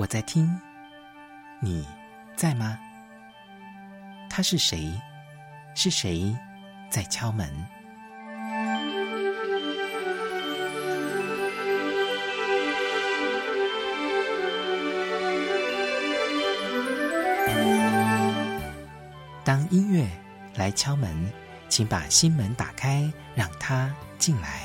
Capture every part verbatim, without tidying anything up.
我在听，你在吗？他是谁？是谁在敲门？当音乐来敲门，请把心门打开，让它进来。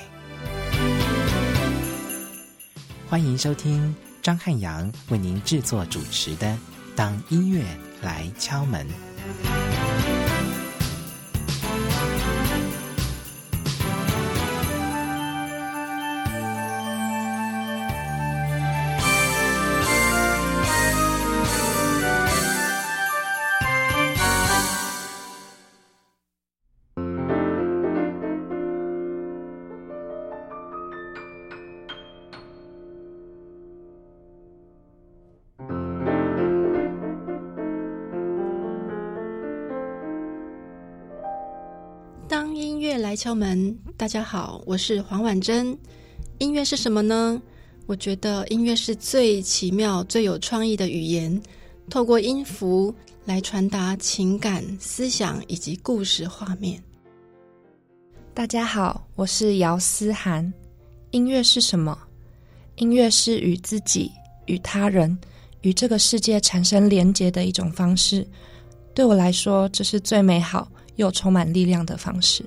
欢迎收听张汉阳为您制作主持的《当音乐来敲门》。 当音乐来敲门，大家好，我是黄婉珍。音乐是什么呢？我觉得音乐是最奇妙、最有创意的语言，透过音符来传达情感、思想以及故事画面。 大家好，我是姚思涵。音乐是什么？音乐是与自己、与他人、与这个世界产生连结的一种方式。对我来说，这是最美好又充满力量的方式。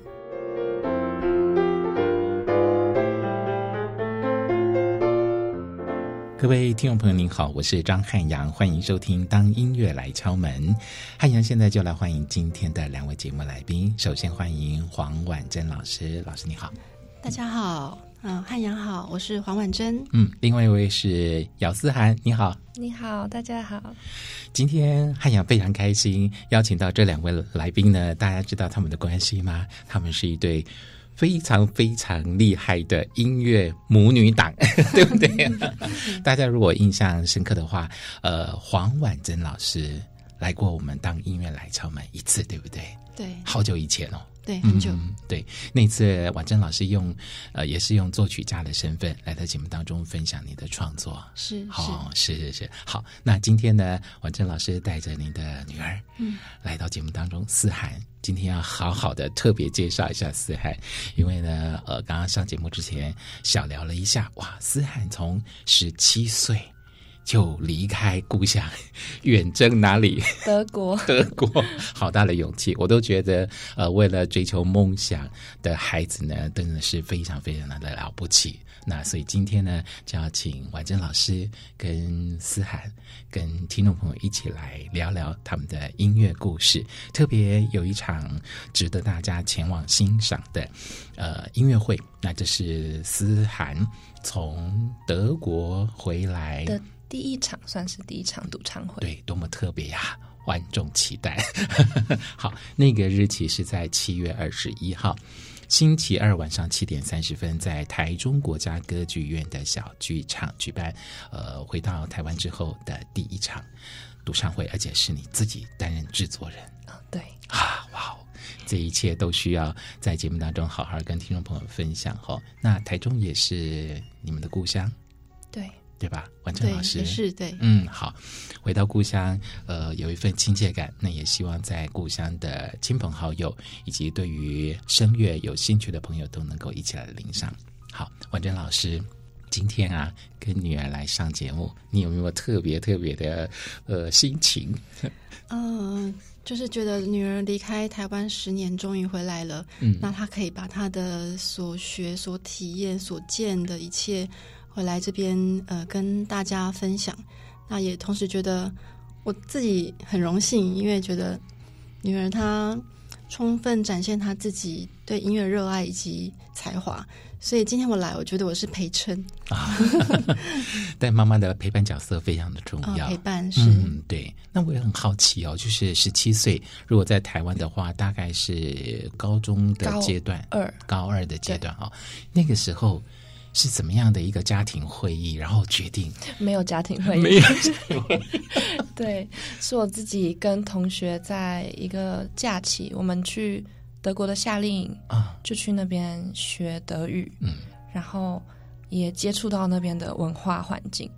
各位听众朋友您好，我是张汉阳，欢迎收听当音乐来敲门。汉阳现在就来欢迎今天的两位节目来宾，首先欢迎黄婉珍老师。老师你好。 大家好，嗯，汉阳好，我是黄婉珍。 嗯，另外一位是姚思涵，你好。 你好，大家好。 今天汉阳非常开心邀请到这两位来宾呢，大家知道他们的关系吗？他们是一对非常非常厉害的音乐母女档对不对大家如果印象深刻的话，呃，黄婉珍老师来过我们当音乐来敲门一次，对不对？ 对， 好久以前哦。 对，很久、 嗯、对，那次婉珍老师用呃也是用作曲家的身份来到节目当中分享你的创作。 是好、是是是好，那今天呢，婉珍老师带着您的女儿嗯来到节目当中，思涵今天要好好的特别介绍一下思涵，因为呢呃刚刚上节目之前小聊了一下，哇，思涵从十七岁就离开故乡，远征哪里？ 德国。 德国，好大的勇气！我都觉得，呃，为了追求梦想的孩子呢，真的是非常非常的了不起。那所以今天呢，就要请婉珍老师跟思涵跟听众朋友一起来聊聊他们的音乐故事。特别有一场值得大家前往欣赏的呃音乐会，那这是思涵从德国回来的第一场，算是第一场独唱会。 对，多么特别呀、啊！万众期待。好，那个日期是在七月二十一号，星期二晚上七点三十分，在台中国家歌剧院的小剧场举办。呃，回到台湾之后的第一场独唱会，而且是你自己担任制作人。 哦，对啊，哇！这一切都需要在节目当中好好跟听众朋友分享哈。那台中也是你们的故乡， 对对吧？婉珍老师对，也是对。 嗯，好，回到故乡，呃，有一份亲切感。那也希望在故乡的亲朋好友以及对于声乐有兴趣的朋友都能够一起来领赏。好，婉珍老师，今天啊，跟女儿来上节目，你有没有特别特别的呃心情？ 嗯、呃，就是觉得女儿离开台湾十年，终于回来了。嗯，那她可以把她的所学、所体验、所见的一切回来这边，呃，跟大家分享。那也同时觉得我自己很荣幸，因为觉得女儿她充分展现她自己对音乐热爱以及才华。所以今天我来，我觉得我是陪衬啊， 但妈妈的陪伴角色非常的重要。 哦、陪伴是、 嗯，对。那我也很好奇哦，就是十七岁，如果在台湾的话，大概是高中的阶段， 高二， 高二的阶段哦。那个时候是怎么样的一个家庭会议，然后决定？ 没有家庭会议， 没有家庭会议。 对，是我自己跟同学在一个假期，我们去德国的夏令营啊，就去那边学德语，嗯，然后也接触到那边的文化环境。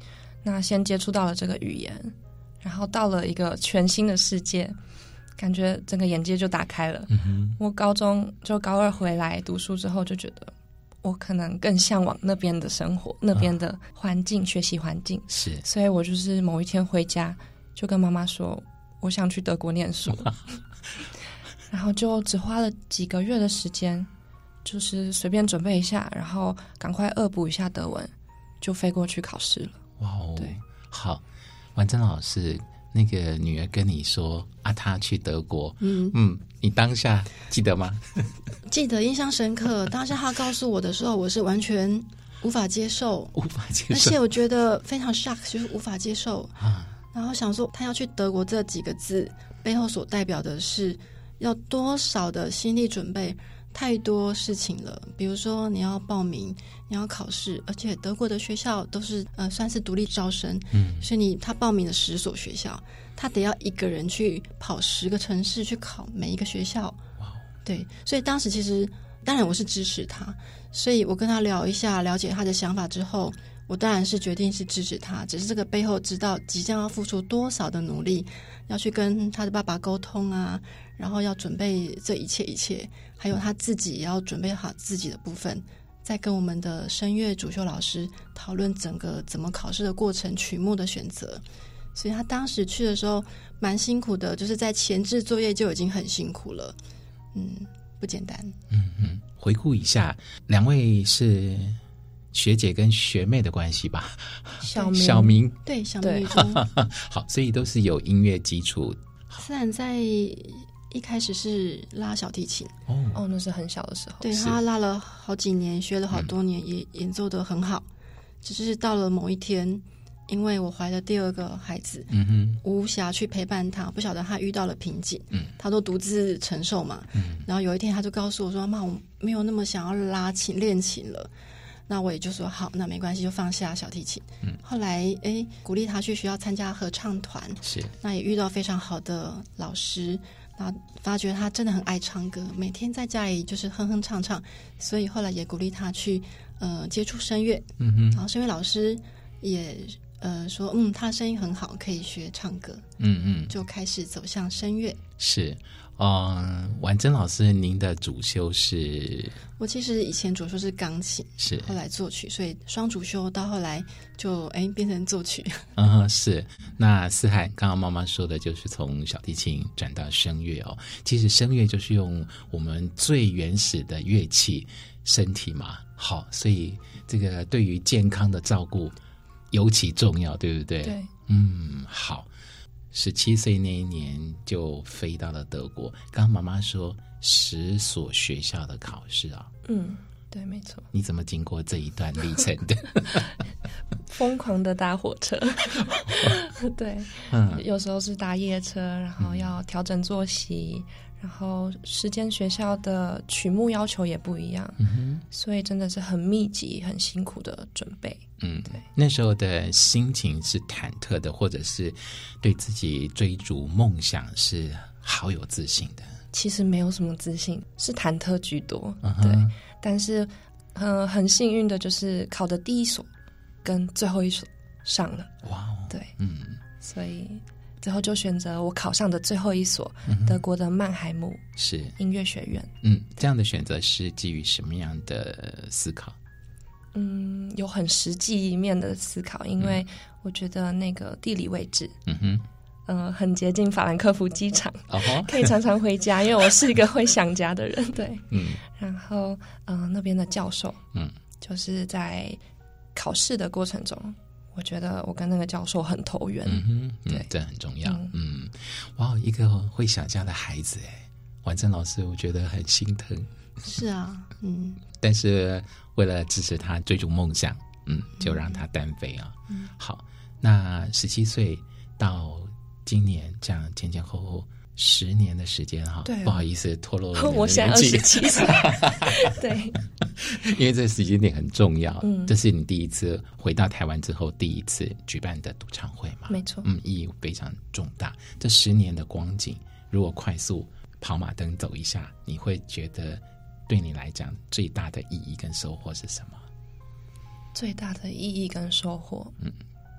那先接触到了这个语言，然后到了一个全新的世界，感觉整个眼界就打开了。嗯、我高中就高二回来读书之后，就觉得我可能更向往那边的生活，那边的环境、啊、学习环境。 是， 所以我就是某一天回家就跟妈妈说，我想去德国念书。然后就只花了几个月的时间，就是随便准备一下，然后赶快恶补一下德文，就飞过去考试了。 哇哦， 对， 好，婉珍老师，那个女儿跟你说啊，她去德国， 嗯嗯，你当下记得吗？ 记得，印象深刻。当下她告诉我的时候，我是完全无法接受， 无法接受， 而且我觉得非常 shock， 就是无法接受。啊、然后想说，她要去德国这几个字背后所代表的是要多少的心理准备。太多事情了，比如说你要报名，你要考试，而且德国的学校都是呃算是独立招生，嗯，所以你他报名了十所学校，他得要一个人去跑十个城市去考每一个学校，哇，对，所以当时其实当然我是支持他，所以我跟他聊一下，了解他的想法之后，我当然是决定是支持他，只是这个背后知道即将要付出多少的努力，要去跟他的爸爸沟通啊，然后要准备这一切一切，还有他自己也要准备好自己的部分，再跟我们的声乐主修老师讨论整个怎么考试的过程、曲目的选择。所以他当时去的时候蛮辛苦的，就是在前置作业就已经很辛苦了，嗯，不简单。 嗯嗯，回顾一下，两位是学姐跟学妹的关系吧？ 小明， 小明， 对，小明女中。 好，所以都是有音乐基础。 虽然在一开始是拉小提琴， 哦哦，那是很小的时候， 对，他拉了好几年，学了好多年，嗯、也演奏得很好。只是到了某一天，因为我怀了第二个孩子，嗯哼，无暇去陪伴他，不晓得他遇到了瓶颈，嗯，他都独自承受嘛，嗯，然后有一天他就告诉我说：“妈，我没有那么想要拉琴练琴了。”那我也就说好，那没关系，就放下小提琴。嗯，后来哎，鼓励他去学校参加合唱团， 是， 那也遇到非常好的老师，然后发觉他真的很爱唱歌，每天在家里就是哼哼唱唱，所以后来也鼓励他去呃接触声乐。嗯哼，然后声乐老师也呃说，嗯，他的声音很好，可以学唱歌。嗯嗯，就开始走向声乐。 是。嗯，婉珍老师，您的主修是？ 我其实以前主修是钢琴， 是后来作曲，所以双主修到后来就哎变成作曲。 嗯，是。那思涵刚刚妈妈说的就是从小提琴转到声乐哦。其实声乐就是用我们最原始的乐器身体嘛，好，所以这个对于健康的照顾尤其重要，对不对？ 对， 嗯，好。十七岁那一年就飞到了德国，刚刚妈妈说十所学校的考试啊， 嗯，对，没错。 你怎么经过这一段历程的？ 疯狂的搭火车，对，嗯，有时候是搭夜车，然后要调整作息，嗯、然后时间学校的曲目要求也不一样，嗯哼，所以真的是很密集、很辛苦的准备。 嗯，对，那时候的心情是忐忑的，或者是对自己追逐梦想是好有自信的。 其实没有什么自信，是忐忑居多。嗯、对，但是呃，很幸运的就是考的第一所跟最后一所上了。哇哦，对，嗯，所以最后就选择我考上的最后一所，嗯、德国的曼海姆是音乐学院。 嗯，这样的选择是基于什么样的思考？ 嗯，有很实际面的思考，因为我觉得那个地理位置，嗯哼，呃，很接近法兰克福机场，哦、可以常常回家，因为我是一个会想家的人，对，嗯，然后，嗯、呃，那边的教授，嗯，就是在考试的过程中，我觉得我跟那个教授很投缘， 嗯哼，对，嗯、这很重要，嗯，嗯哇，一个会想家的孩子，哎，婉珍老师，我觉得很心疼。 是啊，嗯， 但是为了支持他追逐梦想，嗯，就让他单飞啊。嗯，好，那十七岁到今年这样前前后后十年的时间哈， 对， 不好意思透露了我现在二十七岁，对， 因为这个时间点很重要，嗯，这是你第一次回到台湾之后第一次举办的独唱会嘛， 没错， 嗯，意义非常重大。这十年的光景，如果快速跑马灯走一下，你会觉得？对你来讲最大的意义跟收获是什么？ 最大的意义跟收获，嗯，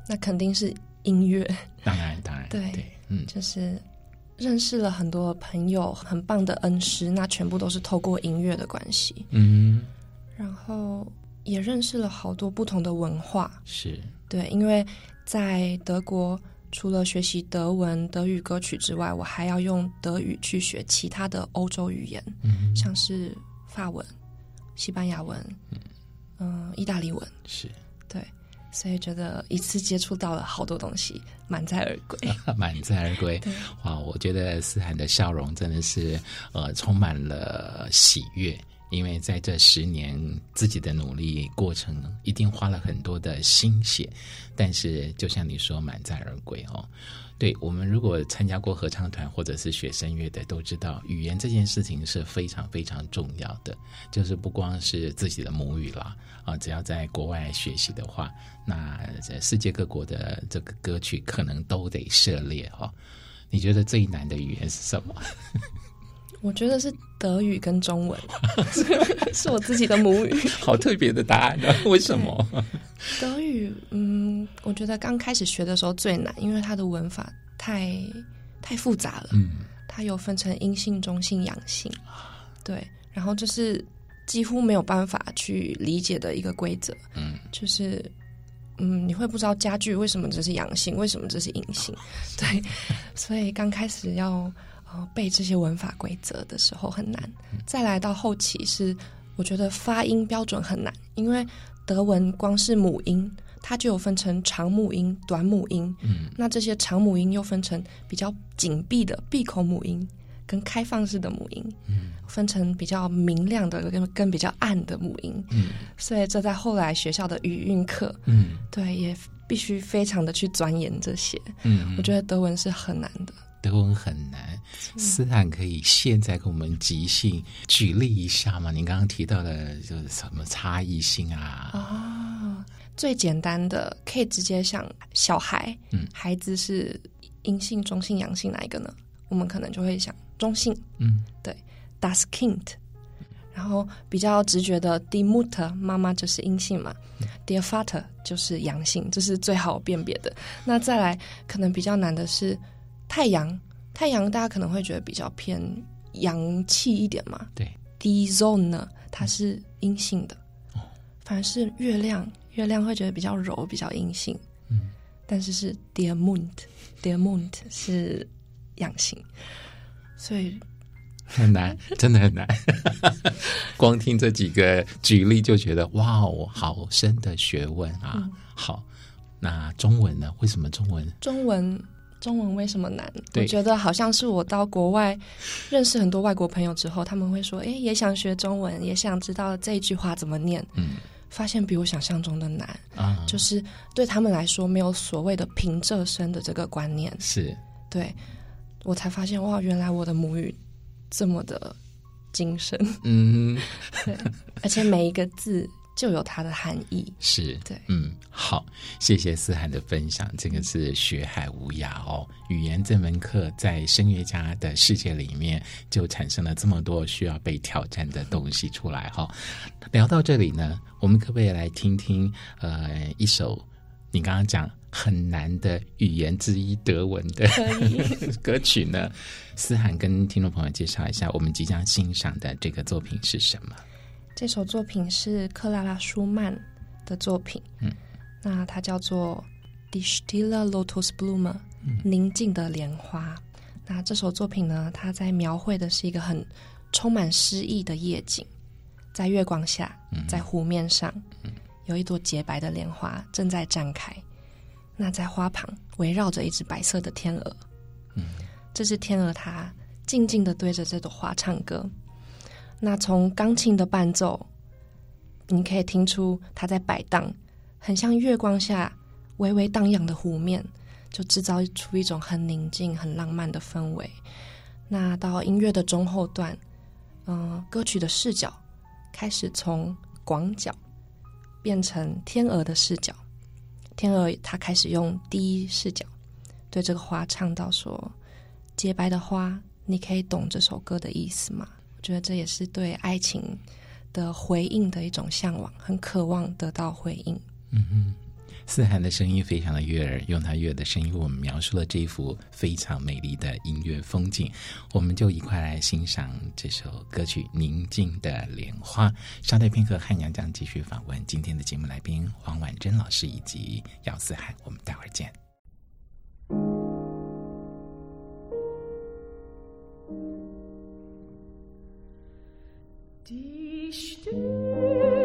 那肯定是音乐。 当然当然对对，嗯， 就是认识了很多朋友，很棒的恩师，那全部都是透过音乐的关系。 嗯， 然后也认识了好多不同的文化。 是， 对，因为在德国除了学习德文德语歌曲之外，我还要用德语去学其他的欧洲语言， 嗯， 像是法文、西班牙文，嗯、呃，意大利文。 是， 对，所以觉得一次接触到了好多东西，满载而归。 满载而归。哇，我觉得思涵的笑容真的是呃充满了喜悦。因为在这十年自己的努力过程一定花了很多的心血，但是就像你说满载而归哦。对，我们如果参加过合唱团或者是学声乐的都知道，语言这件事情是非常非常重要的，就是不光是自己的母语啦啊，只要在国外学习的话，那世界各国的这个歌曲可能都得涉猎哦。你觉得最难的语言是什么？ 我觉得是德语跟中文，是我自己的母语。 好特别的答案呢、啊？为什么？ 德语，嗯，我觉得刚开始学的时候最难，因为它的文法太太复杂了。嗯，它有分成阴性、中性、阳性，对，然后就是几乎没有办法去理解的一个规则。嗯，就是嗯，你会不知道家具为什么这是阳性，为什么这是阴性，对，所以刚开始要。背这些文法规则的时候很难，再来到后期是我觉得发音标准很难，因为德文光是母音它就有分成长母音、短母音，嗯，那这些长母音又分成比较紧闭的闭口母音跟开放式的母音，嗯，分成比较明亮的跟跟比较暗的母音，嗯，所以这在后来学校的语韵课，嗯，对，也必须非常的去钻研这些，嗯，我觉得德文是很难的。 德文很难，思涵可以现在跟我们即兴举例一下吗？您刚刚提到的就是什么差异性啊？ 哦，最简单的可以直接想小孩，嗯，孩子是阴性、中性、阳性哪一个呢？我们可能就会想中性，嗯，对 ，das Kind。然后比较直觉的 die Mutter 妈妈就是阴性嘛，嗯，der Vater 就是阳性，这是最好辨别的。那再来可能比较难的是。太阳，太阳大家可能会觉得比较偏阳气一点嘛。 对 ，die Sonne 呢，它是阴性的，哦，反而是月亮，月亮会觉得比较柔，比较阴性。嗯，但是是 der Mond，der Mond 是阳性，所以很难，真的很难。光听这几个举例就觉得哇哦，好深的学问啊！嗯，好，那中文呢？为什么中文？ 中文。中文为什么难？我觉得好像是我到国外认识很多外国朋友之后，他们会说，哎，也想学中文，也想知道这一句话怎么念。嗯，发现比我想象中的难，啊，就是对他们来说没有所谓的平仄声的这个观念。 是， 对，我才发现哇，原来我的母语这么的精深。嗯，对，而且每一个字。就有它的含义， 是， 对， 嗯，好，谢谢思涵的分享，这个是学海无涯哦。语言这门课在声乐家的世界里面，就产生了这么多需要被挑战的东西出来哈，哦。聊到这里呢，我们可不可以来听听呃一首你刚刚讲很难的语言之一德文的歌曲呢？思涵跟听众朋友介绍一下，我们即将欣赏的这个作品是什么？ 这首作品是克拉拉舒曼的作品，嗯，那它叫做 Die Stille Lotusblume，嗯，宁静的莲花。那这首作品呢，它在描绘的是一个很充满诗意的夜景，在月光下，在湖面上，嗯，有一朵洁白的莲花正在绽开。那在花旁围绕着一只白色的天鹅，嗯，这只天鹅它静静地对着这朵花唱歌。那从钢琴的伴奏，你可以听出它在摆荡，很像月光下微微荡漾的湖面，就制造出一种很宁静、很浪漫的氛围。那到音乐的中后段，嗯、呃，歌曲的视角开始从广角变成天鹅的视角，天鹅它开始用第一视角对这个花唱到说：“洁白的花，你可以懂这首歌的意思吗？”我觉得这也是对爱情的回应的一种向往，很渴望得到回应。 嗯哼， 思涵的声音非常的悦耳，用他悦耳的声音为我们描述了这一幅非常美丽的音乐风景。我们就一块来欣赏这首歌曲《宁静的莲花》。稍待片刻，汉阳将继续访问今天的节目来宾黄婉珍老师以及姚思涵，我们待会儿见。 Die Stimme